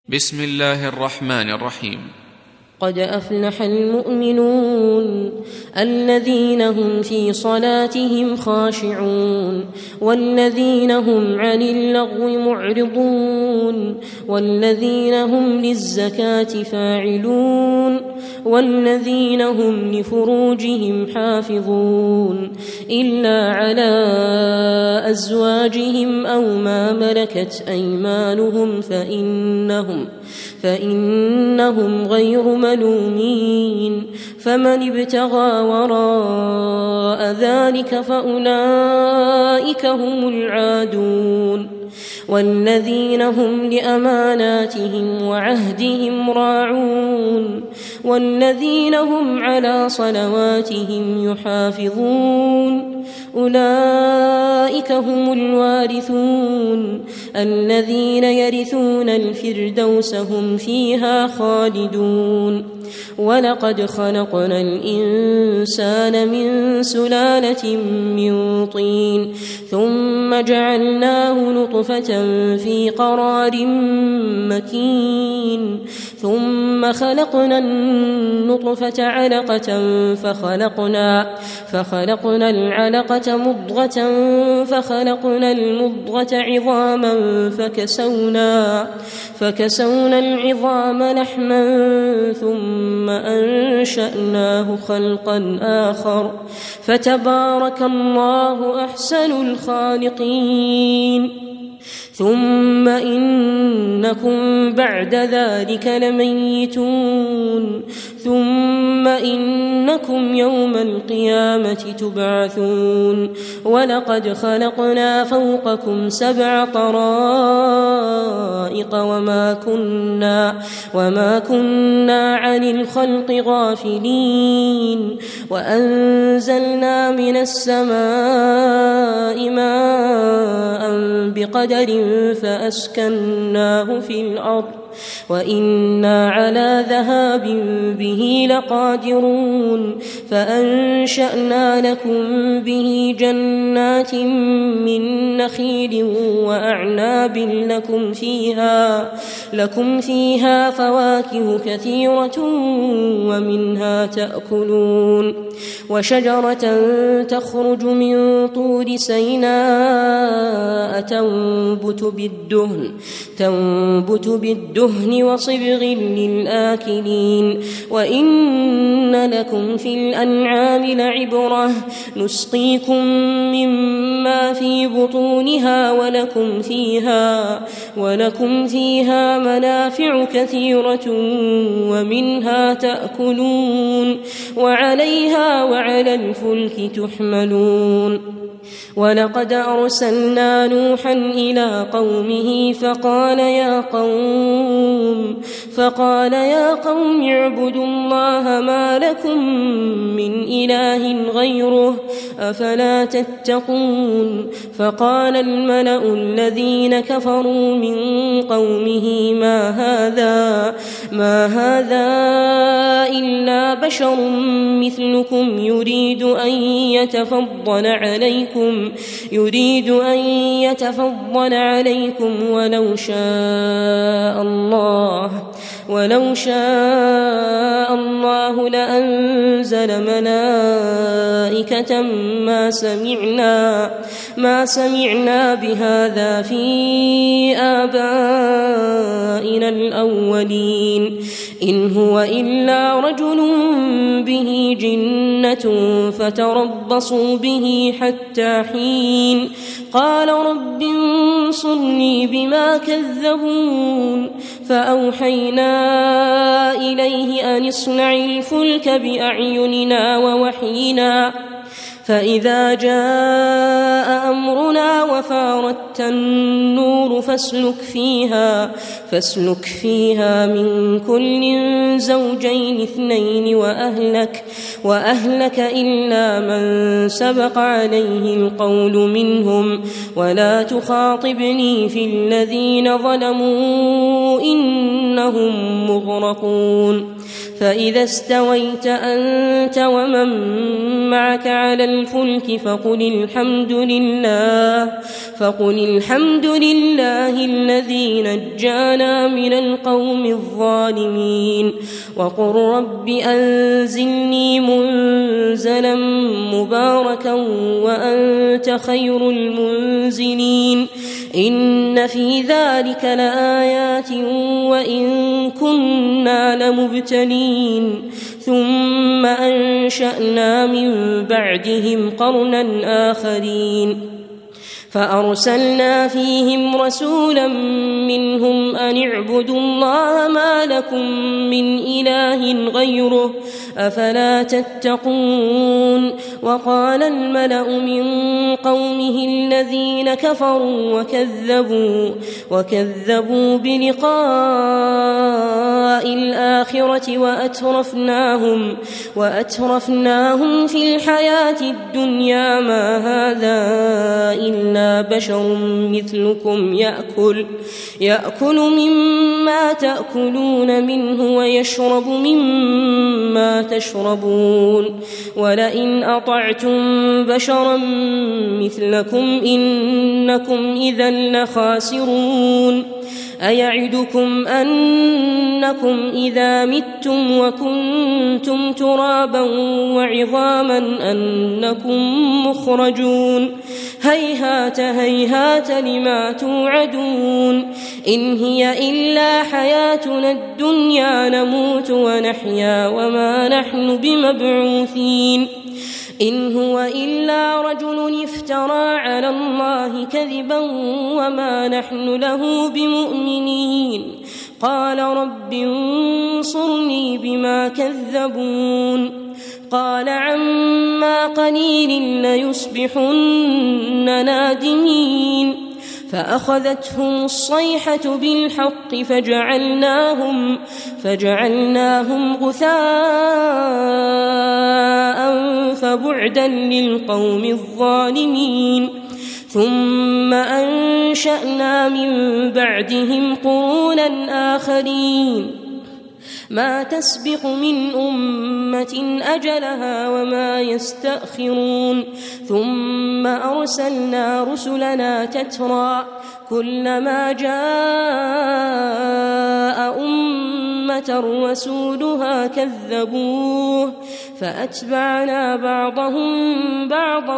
بسم الله الرحمن الرحيم. قد أفلح المؤمنون الذين هم في صلاتهم خاشعون والذين هم عن اللغو معرضون والذين هم للزكاة فاعلون والذين هم لفروجهم حافظون إلا على أزواجهم أو ما ملكت أيمانهم فإنهم غير ملومين فمن ابتغى وراء ذلك فأولئك هم العادون والذين هم لأماناتهم وعهدهم راعون والذين هم على صلواتهم يحافظون أولئك هم الوارثون الذين يرثون الفردوس هم فيها خالدون ولقد خلقنا الإنسان من سلالة من طين ثم جعلناه نطفة في قرار مكين ثم خلقنا النطفة علقة فخلقنا العلقة مضغة فخلقنا المضغة عظاما فكسونا العظام لحما ثم أنشأناه خلقا آخر فتبارك الله أحسن الخالقين ثم إنكم بعد ذلك لميتون ثم إنكم يوم القيامة تبعثون ولقد خلقنا فوقكم 7 طرائق وما كنا عن الخلق غافلين وأنزلنا من السماء ماء بقدر فأسكناه في الأرض وإنا على ذهاب به لقادرون فأنشأنا لكم به جنات من نخيل وأعناب لكم فيها فواكه كثيرة ومنها تأكلون وشجرة تخرج من طور سيناء تنبت بالدهن وصبغ للآكلين وإن لكم في الأنعام لعبرة نسقيكم مما في بطونها ولكم فيها منافع كثيرة ومنها تأكلون وعليها وعلى الفلك تحملون ولقد أرسلنا نوحا إلى قومه فقال يا قوم اعبدوا الله ما لكم من إله غيره أفلا تتقون فقال الملأ الذين كفروا من قومه ما هذا إلا بشر مثلكم يريد أن يتفضل عليكم ولو شاء الله لأنزل ملائكة ما سمعنا بهذا في آبائنا الأولين إن هو إلا رجل به جنة فتربصوا به حتى حين قال رب انصرني بما كذبون فأوحينا إليه أن اصنع الفلك بأعيننا ووحينا فإذا جاء أمرنا وفاردت النور فاسلك فيها من كل زوجين 2 وأهلك إلا من سبق عليه القول منهم ولا تخاطبني في الذين ظلموا إنهم مغرقون فإذا استويت أنت ومن معك على الفلك فقل الحمد لله الذي نجانا من القوم الظالمين وقل رب أنزلني منزلا مباركا وأنت خير المنزلين إن في ذلك لآيات وإن كنا لمبتلين ثم أنشأنا من بعدهم قرنا آخرين فأرسلنا فيهم رسولا منهم أن اعبدوا الله ما لكم من إله غيره أفلا تتقون وقال الملأ من قومه الذين كفروا وكذبوا بلقاء الآخرة وأترفناهم في الحياة الدنيا ما هذا إلا بشر مثلكم يأكل مما تأكلون منه ويشرب مما تشربون ولئن أطعتم بشرا مثلكم إنكم إذا لخاسرون أيعدكم أنكم إذا متم وكنتم ترابا وعظاما أنكم مخرجون هيهات هيهات لما توعدون إن هي إلا حياتنا الدنيا نموت ونحيا وما نحن بمبعوثين إن هو إلا رجل افترى على الله كذبا وما نحن له بمؤمنين قال رب انصرني بما كذبون قال عما قليل ليصبحن نادمين فأخذتهم الصيحة بالحق فجعلناهم غثاء فبعدا للقوم الظالمين ثم أنشأنا من بعدهم قرونا آخرين ما تسبق من أمة أجلها وما يستأخرون ثم أرسلنا رسلنا تترى كلما جاء أمة رسولها كذبوه فأتبعنا بعضهم بعضا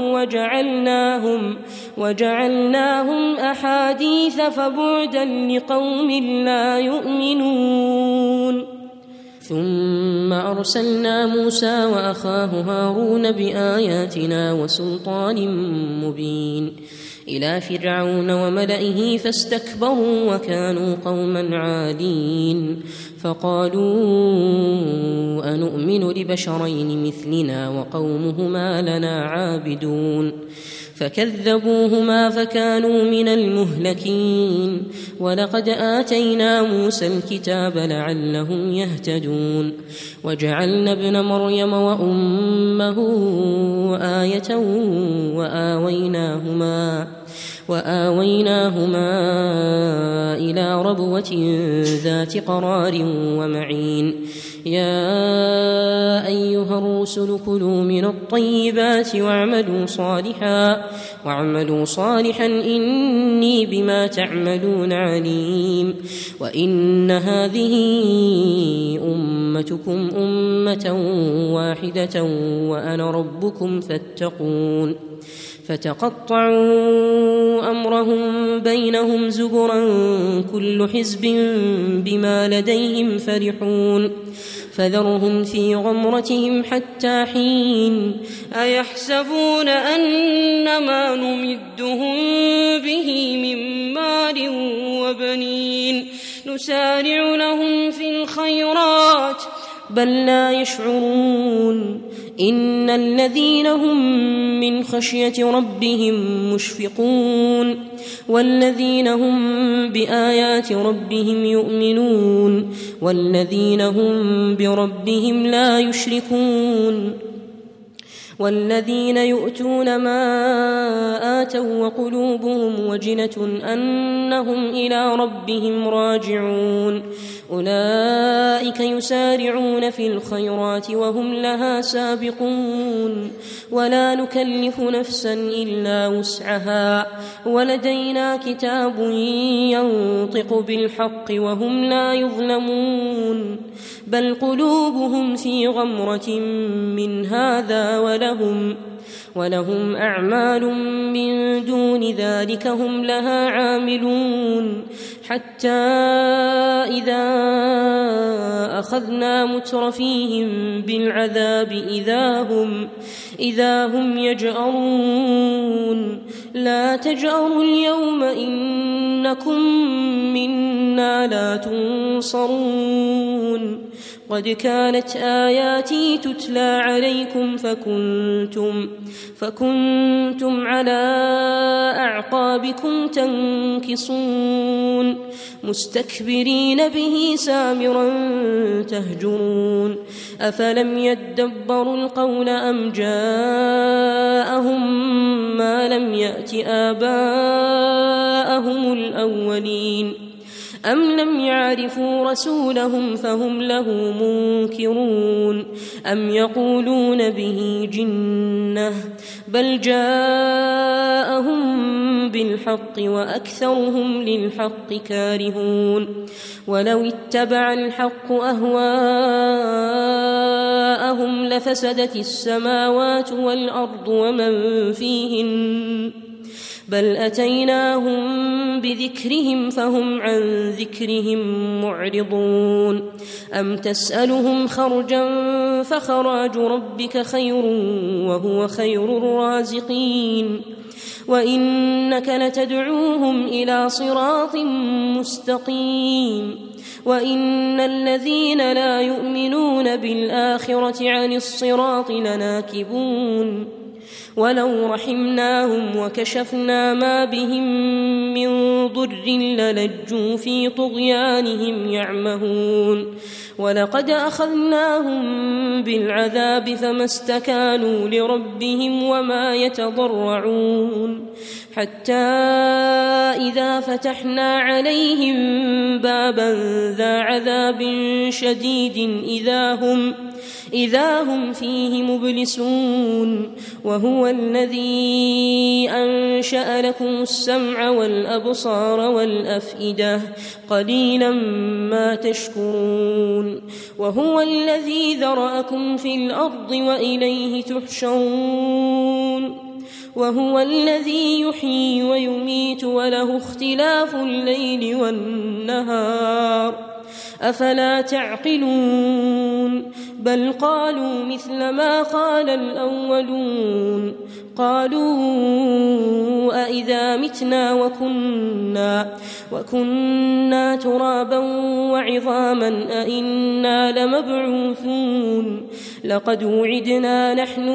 وجعلناهم أحاديث فبعدا لقوم لا يؤمنون ثم أرسلنا موسى وأخاه هارون بآياتنا وسلطان مبين إلى فرعون وملئه فاستكبروا وكانوا قوما عادين فقالوا أنؤمن لبشرين مثلنا وقومهما لنا عابدون فكذبوهما فكانوا من المهلكين ولقد آتينا موسى الكتاب لعلهم يهتدون وجعلنا ابن مريم وأمه آية وآويناهما إلى ربوة ذات قرار ومعين يا أيها الرسل كلوا من الطيبات واعملوا صالحا إني بما تعملون عليم وإن هذه أمتكم أمة واحدة وأنا ربكم فاتقون فتقطعوا أمرهم بينهم زبرا كل حزب بما لديهم فرحون فذرهم في غمرتهم حتى حين أيحسبون أن ما نمدهم به من مال وبنين نسارع لهم في الخيرات بل لا يشعرون إن الذين هم من خشية ربهم مشفقون والذين هم بآيات ربهم يؤمنون والذين هم بربهم لا يشركون والذين يؤتون ما آتوا وقلوبهم وجنة أنهم إلى ربهم راجعون أولئك يسارعون في الخيرات وهم لها سابقون ولا نكلف نفسا إلا وسعها ولدينا كتاب ينطق بالحق وهم لا يظلمون بل قلوبهم في غمرة من هذا ولهم أعمال من دون ذلك هم لها عاملون حتى إذا أخذنا مترفيهم بالعذاب إذا هم يجأرون لا تجأروا اليوم إنكم منا لا تنصرون قد كانت آياتي تتلى عليكم فكنتم على أعقابكم تنكصون مستكبرين به سامرا تهجرون أفلم يدبروا القول أم جاءهم ما لم يأت آباءهم الأولين أم لم يعرفوا رسولهم فهم له منكرون أم يقولون به جنة بل جاءهم بالحق وأكثرهم للحق كارهون ولو اتبع الحق أهواءهم لفسدت السماوات والأرض ومن فيهن بل أتيناهم بذكرهم فهم عن ذكرهم معرضون أم تسألهم خرجا فخراج ربك خير وهو خير الرازقين وإنك لتدعوهم إلى صراط مستقيم وإن الذين لا يؤمنون بالآخرة عن الصراط لناكبون ولو رحمناهم وكشفنا ما بهم من ضر للجوا في طغيانهم يعمهون ولقد أخذناهم بالعذاب فما استكانوا لربهم وما يتضرعون حتى إذا فتحنا عليهم بابا ذا عذاب شديد إذا هم فيه مبلسون وهو الذي أنشأ لكم السمع والأبصار والأفئدة قليلا ما تشكرون وهو الذي ذرأكم في الأرض وإليه تحشرون وهو الذي يحيي ويميت وله اختلاف الليل والنهار أفلا تعقلون بل قالوا مثل ما قال الأولون قالوا أإذا متنا وكنا ترابا وعظاما أإنا لمبعوثون لقد وعدنا نحن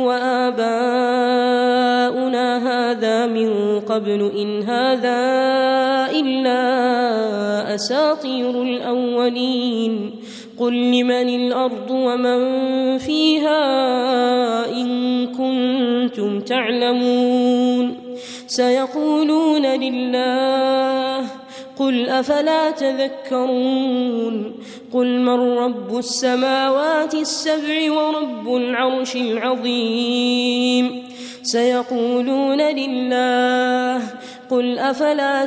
وآباؤنا هذا من قبل إن هذا إلا أساطير الأولين قل لمن الأرض ومن فيها إن كنتم تعلمون سيقولون لله قل أفلا تذكرون قل من رب السماوات السبع ورب العرش العظيم سيقولون لله قل أفلا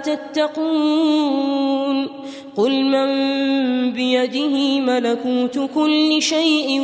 تتقون قل من بيده ملكوت كل شيء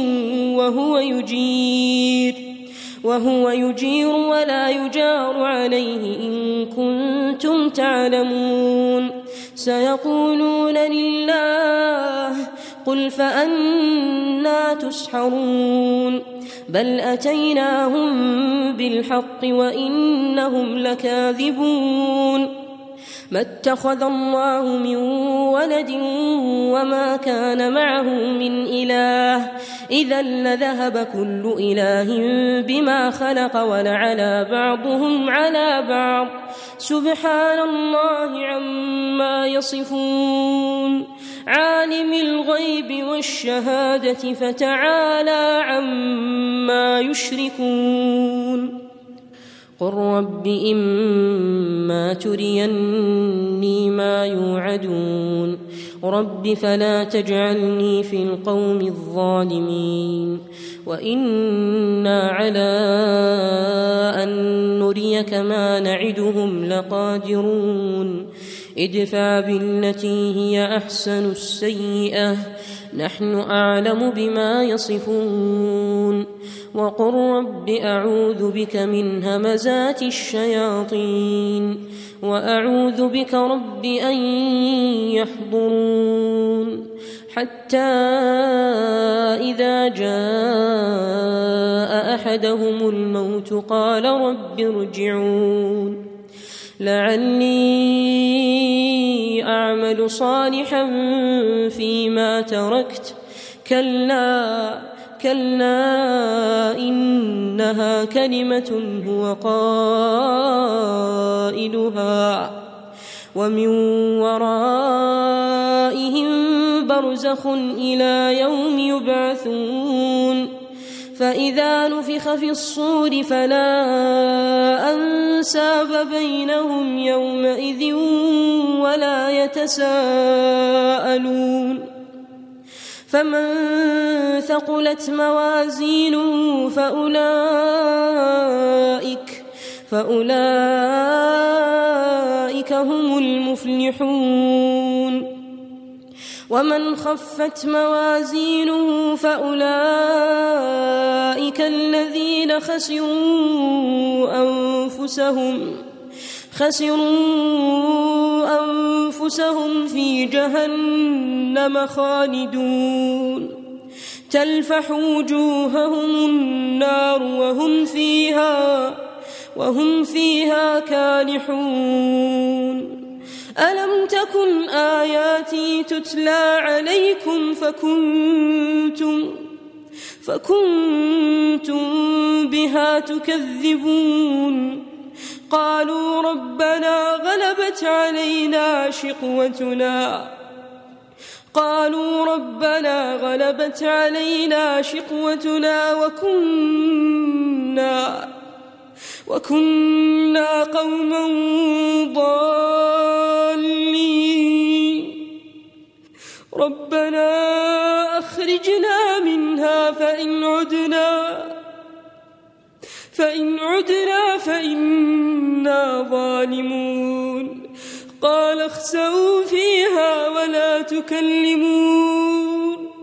وهو يجير ولا يجار عليه إن كنتم تعلمون سيقولون لله قل فأنى تسحرون بل أتيناهم بالحق وإنهم لكاذبون ما اتخذ الله من ولد وما كان معه من إله إذا لذهب كل إله بما خلق ولعلى بعضهم على بعض سبحان الله عما يصفون عالم الغيب والشهادة فتعالى عما يشركون قل رب إما تريني ما يوعدون رب فلا تجعلني في القوم الظالمين وإنا على أن نريك ما نعدهم لقادرون ادفع بالتي هي أحسن السيئة نحن أعلم بما يصفون وقل رب أعوذ بك من همزات الشياطين وأعوذ بك رب أن يحضرون حتى إذا جاء أحدهم الموت قال رب ارجعون لعلي أعمل صالحا فيما تركت كلا إنها كلمة هو قائلها ومن ورائهم برزخ إلى يوم يبعثون فإذا نفخ في الصور فلا أنساب بينهم يومئذ ولا يتساءلون فمن ثقلت موازينه فأولئك هم المفلحون ومن خفت موازينه فأولئك الذين خسروا أنفسهم في جهنم خالدون تلفح وجوههم النار وهم فيها كالحون ألم تكن آياتي تتلى عليكم فكنتم بها تكذبون قالوا ربنا غلبت علينا شقوتنا وكنا قوما ضالين ربنا أخرجنا منها فإن عدنا فإنا ظالمون قال اخسئوا فيها ولا تكلمون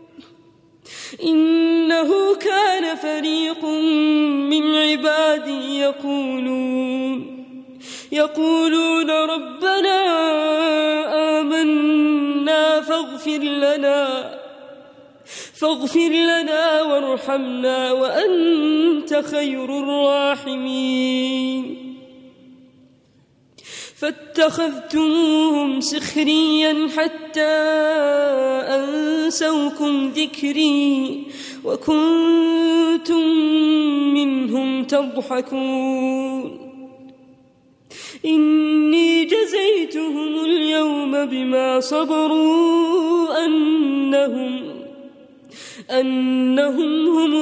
إنه كان فريق من عبادي يقولون ربنا آمنا فاغفر لنا وارحمنا وأنت خير الراحمين فاتخذتموهم سخريا حتى أنسوكم ذكري وكنتم منهم تضحكون إني جزيتهم اليوم بما صبروا أنهم هم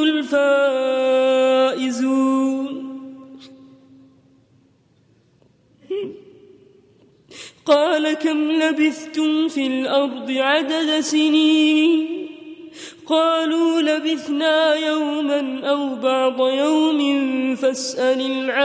الفائزون قال كم لبثتم في الأرض عدد سنين قالوا لبثنا يوما أو بعض يوم فاسأل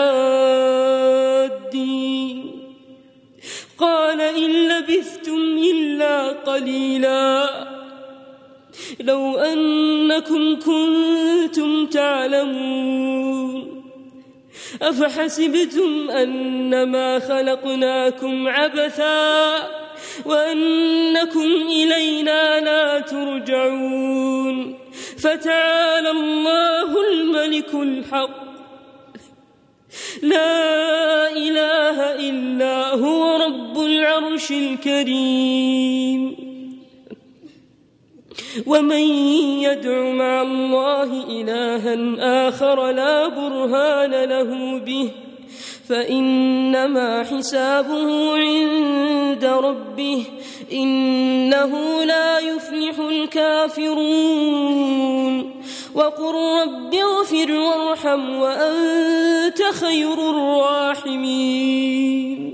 العادين قال إن لبثتم إلا قليلا لو أنكم كنتم تعلمون أفحسبتم أنما خلقناكم عبثا وأنكم إلينا لا ترجعون فتعالى الله الملك الحق لا إله إلا هو رب العرش الكريم ومن يدع مع الله إلها آخر لا برهان له به فإنما حسابه عند ربه إنه لا يفلح الكافرون وقل رب اغفر وارحم وأنت خير الراحمين